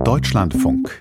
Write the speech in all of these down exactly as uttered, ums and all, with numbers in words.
Deutschlandfunk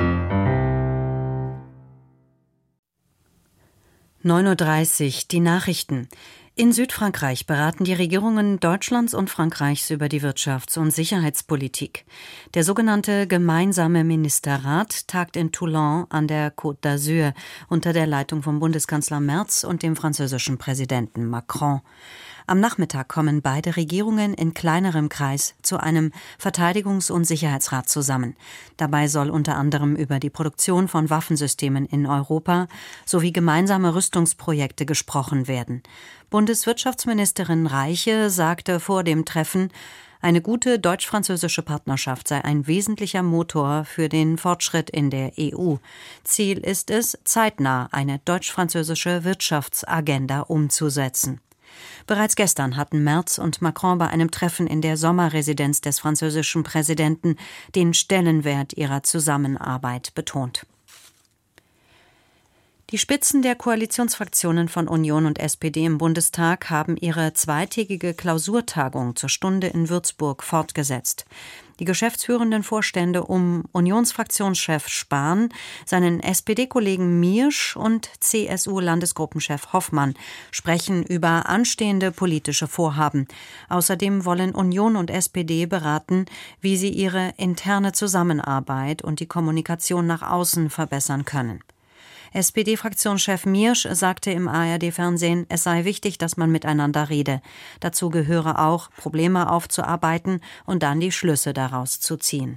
neun Uhr dreißig, die Nachrichten. In Südfrankreich beraten die Regierungen Deutschlands und Frankreichs über die Wirtschafts- und Sicherheitspolitik. Der sogenannte Gemeinsame Ministerrat tagt in Toulon an der Côte d'Azur unter der Leitung von Bundeskanzler Merz und dem französischen Präsidenten Macron. Am Nachmittag kommen beide Regierungen in kleinerem Kreis zu einem Verteidigungs- und Sicherheitsrat zusammen. Dabei soll unter anderem über die Produktion von Waffensystemen in Europa sowie gemeinsame Rüstungsprojekte gesprochen werden. Bundeswirtschaftsministerin Reiche sagte vor dem Treffen, eine gute deutsch-französische Partnerschaft sei ein wesentlicher Motor für den Fortschritt in der E U. Ziel ist es, zeitnah eine deutsch-französische Wirtschaftsagenda umzusetzen. Bereits gestern hatten Merz und Macron bei einem Treffen in der Sommerresidenz des französischen Präsidenten den Stellenwert ihrer Zusammenarbeit betont. Die Spitzen der Koalitionsfraktionen von Union und S P D im Bundestag haben ihre zweitägige Klausurtagung zur Stunde in Würzburg fortgesetzt. Die geschäftsführenden Vorstände um Unionsfraktionschef Spahn, seinen S P D-Kollegen Miersch und C S U-Landesgruppenchef Hoffmann sprechen über anstehende politische Vorhaben. Außerdem wollen Union und S P D beraten, wie sie ihre interne Zusammenarbeit und die Kommunikation nach außen verbessern können. S P D-Fraktionschef Miersch sagte im A R D-Fernsehen, es sei wichtig, dass man miteinander rede. Dazu gehöre auch, Probleme aufzuarbeiten und dann die Schlüsse daraus zu ziehen.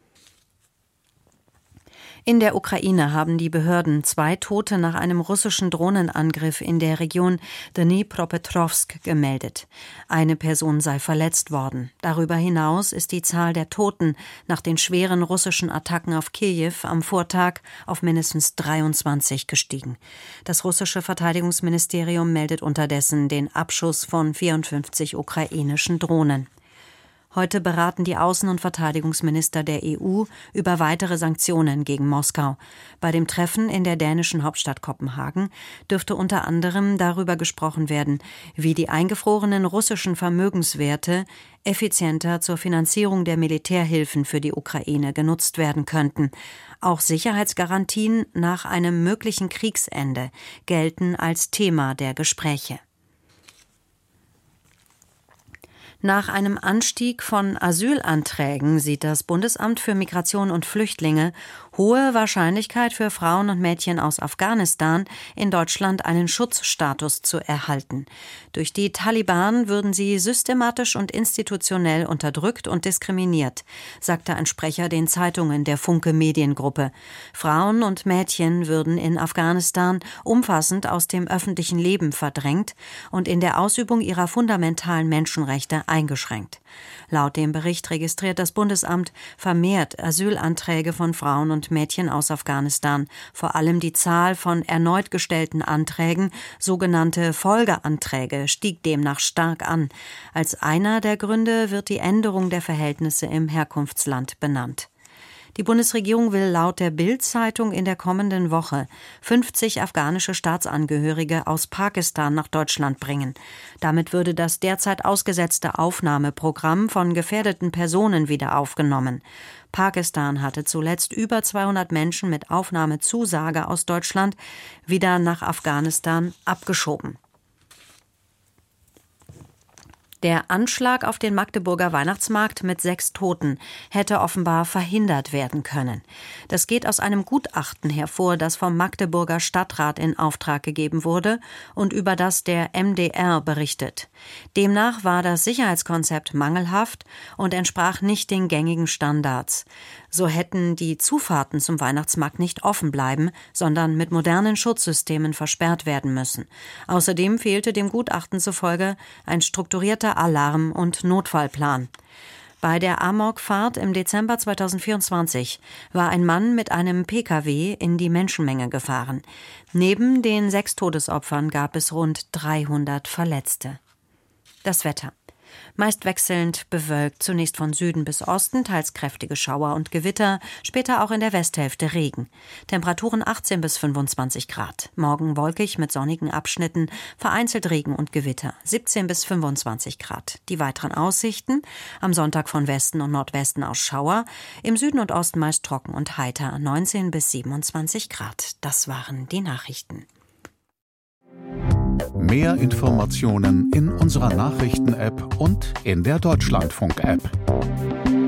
In der Ukraine haben die Behörden zwei Tote nach einem russischen Drohnenangriff in der Region Dnipropetrovsk gemeldet. Eine Person sei verletzt worden. Darüber hinaus ist die Zahl der Toten nach den schweren russischen Attacken auf Kiew am Vortag auf mindestens dreiundzwanzig gestiegen. Das russische Verteidigungsministerium meldet unterdessen den Abschuss von vierundfünfzig ukrainischen Drohnen. Heute beraten die Außen- und Verteidigungsminister der E U über weitere Sanktionen gegen Moskau. Bei dem Treffen in der dänischen Hauptstadt Kopenhagen dürfte unter anderem darüber gesprochen werden, wie die eingefrorenen russischen Vermögenswerte effizienter zur Finanzierung der Militärhilfen für die Ukraine genutzt werden könnten. Auch Sicherheitsgarantien nach einem möglichen Kriegsende gelten als Thema der Gespräche. Nach einem Anstieg von Asylanträgen sieht das Bundesamt für Migration und Flüchtlinge hohe Wahrscheinlichkeit für Frauen und Mädchen aus Afghanistan, in Deutschland einen Schutzstatus zu erhalten. Durch die Taliban würden sie systematisch und institutionell unterdrückt und diskriminiert, sagte ein Sprecher den Zeitungen der Funke Mediengruppe. Frauen und Mädchen würden in Afghanistan umfassend aus dem öffentlichen Leben verdrängt und in der Ausübung ihrer fundamentalen Menschenrechte eingeschränkt. Laut dem Bericht registriert das Bundesamt vermehrt Asylanträge von Frauen und Mädchen aus Afghanistan. Vor allem die Zahl von erneut gestellten Anträgen, sogenannte Folgeanträge, stieg demnach stark an. Als einer der Gründe wird die Änderung der Verhältnisse im Herkunftsland benannt. Die Bundesregierung will laut der Bild-Zeitung in der kommenden Woche fünfzig afghanische Staatsangehörige aus Pakistan nach Deutschland bringen. Damit würde das derzeit ausgesetzte Aufnahmeprogramm von gefährdeten Personen wieder aufgenommen. Pakistan hatte zuletzt über zweihundert Menschen mit Aufnahmezusage aus Deutschland wieder nach Afghanistan abgeschoben. Der Anschlag auf den Magdeburger Weihnachtsmarkt mit sechs Toten hätte offenbar verhindert werden können. Das geht aus einem Gutachten hervor, das vom Magdeburger Stadtrat in Auftrag gegeben wurde und über das der M D R berichtet. Demnach war das Sicherheitskonzept mangelhaft und entsprach nicht den gängigen Standards. So hätten die Zufahrten zum Weihnachtsmarkt nicht offen bleiben, sondern mit modernen Schutzsystemen versperrt werden müssen. Außerdem fehlte dem Gutachten zufolge ein strukturierter Alarm- und Notfallplan. Bei der Amokfahrt im Dezember zweitausendvierundzwanzig war ein Mann mit einem P K W in die Menschenmenge gefahren. Neben den sechs Todesopfern gab es rund dreihundert Verletzte. Das Wetter. Meist wechselnd bewölkt, zunächst von Süden bis Osten, teils kräftige Schauer und Gewitter, später auch in der Westhälfte Regen. Temperaturen achtzehn bis fünfundzwanzig Grad. Morgen wolkig mit sonnigen Abschnitten, vereinzelt Regen und Gewitter, siebzehn bis fünfundzwanzig Grad. Die weiteren Aussichten: am Sonntag von Westen und Nordwesten aus Schauer, im Süden und Osten meist trocken und heiter, neunzehn bis siebenundzwanzig Grad. Das waren die Nachrichten. Mehr Informationen in unserer Nachrichten-App und in der Deutschlandfunk-App.